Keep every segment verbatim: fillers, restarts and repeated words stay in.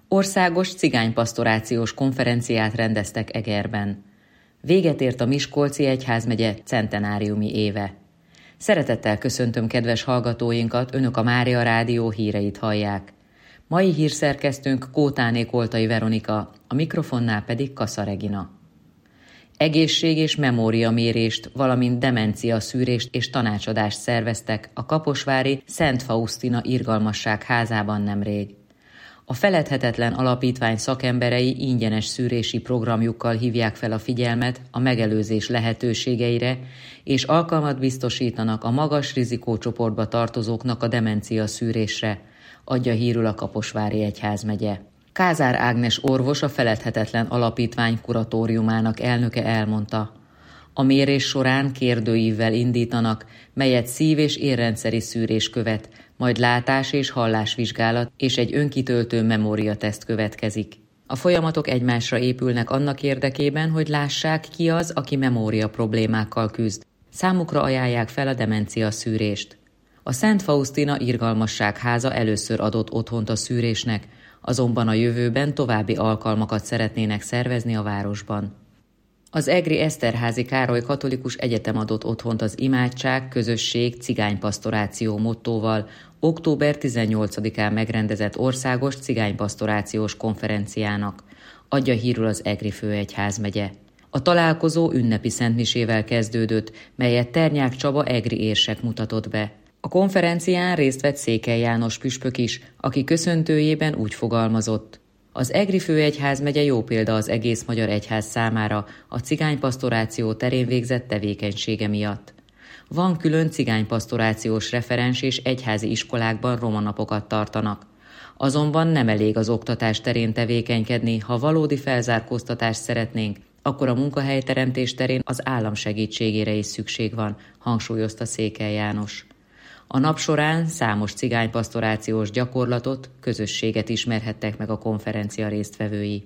Országos cigánypastorációs konferenciát rendeztek Egerben. Véget ért a Miskolci Egyházmegye centenáriumi éve. Szeretettel köszöntöm kedves hallgatóinkat, önök a Mária Rádió híreit hallják. Mai hírszerkesztőnk Kótáné Koltai Veronika, a mikrofonnál pedig Kassa Regina. Egészség- és memóriamérést, valamint demencia szűrést és tanácsadást szerveztek a kaposvári Szent Faustina Irgalmasság házában nemrég. A Feledhetetlen Alapítvány szakemberei ingyenes szűrési programjukkal hívják fel a figyelmet a megelőzés lehetőségeire, és alkalmat biztosítanak a magas rizikócsoportba tartozóknak a demencia szűrésre, adja hírül a Kaposvári Egyházmegye. Kázár Ágnes orvos, a Feledhetetlen Alapítvány kuratóriumának elnöke elmondta: a mérés során kérdőívvel indítanak, melyet szív- és érrendszeri szűrés követ, majd látás- és hallásvizsgálat és egy önkitöltő memóriateszt következik. A folyamatok egymásra épülnek annak érdekében, hogy lássák, ki az, aki memória problémákkal küzd. Számukra ajánlják fel a demencia szűrést. A Szent Faustina Irgalmasság háza először adott otthont a szűrésnek, azonban a jövőben további alkalmakat szeretnének szervezni a városban. Az egri Eszterházy Károly Katolikus Egyetem adott otthont az Imádság, Közösség, Cigánypastoráció mottóval október tizennyolcadikán megrendezett országos cigánypastorációs konferenciának, adja hírül az Egri Főegyházmegye. A találkozó ünnepi szentmisével kezdődött, melyet Ternyák Csaba egri érsek mutatott be. A konferencián részt vett Székely János püspök is, aki köszöntőjében úgy fogalmazott: az Egri Főegyházmegye jó példa az egész magyar egyház számára a cigánypastoráció terén végzett tevékenysége miatt. Van külön cigánypastorációs referens és egyházi iskolákban romanapokat tartanak. Azonban nem elég az oktatás terén tevékenykedni, ha valódi felzárkóztatást szeretnénk, akkor a munkahelyteremtés terén az állam segítségére is szükség van, hangsúlyozta Székely János. A nap során számos cigánypastorációs gyakorlatot, közösséget ismerhettek meg a konferencia résztvevői.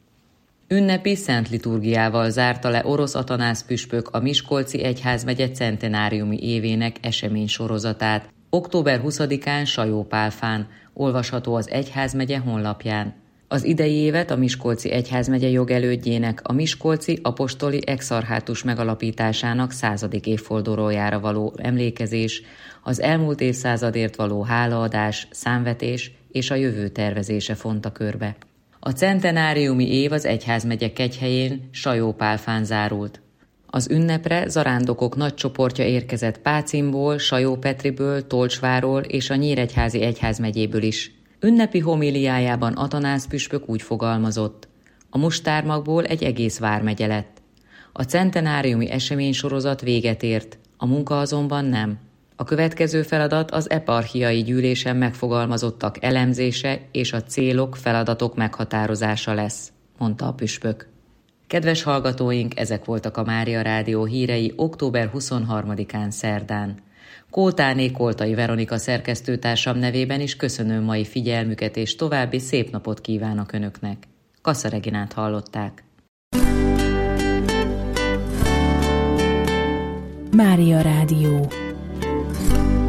Ünnepi szent liturgiával zárta le Orosz Atanász püspök a Miskolci Egyházmegye centenáriumi évének eseménysorozatát, október huszadikán Sajó-Pálfán, olvasható az Egyházmegye honlapján. Az idei évet a Miskolci Egyházmegye jogelődjének, a Miskolci Apostoli Exarchátus megalapításának századik évfordulójára való emlékezés, az elmúlt évszázadért való hálaadás, számvetés és a jövő tervezése fonta körbe. A centenáriumi év az Egyházmegye kegyhelyén, Sajó-Pálfán zárult. Az ünnepre zarándokok nagy csoportja érkezett Pácinból, Sajó-Petriből, Tolcsváról és a Nyíregyházi Egyházmegyéből is. Ünnepi homíliájában Atanász püspök úgy fogalmazott: a mustármagból egy egész vármegye lett. A centenáriumi eseménysorozat véget ért, a munka azonban nem. A következő feladat az eparchiai gyűlésen megfogalmazottak elemzése és a célok, feladatok meghatározása lesz, mondta a püspök. Kedves hallgatóink, ezek voltak a Mária Rádió hírei október huszonharmadikán szerdán. Kótáné Koltai Veronika szerkesztőtársam nevében is köszönöm mai figyelmüket, és további szép napot kívánok Önöknek. Kassa Reginát hallották. Mária Rádió.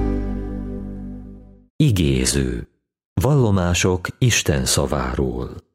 Igéző. Vallomások Isten szaváról.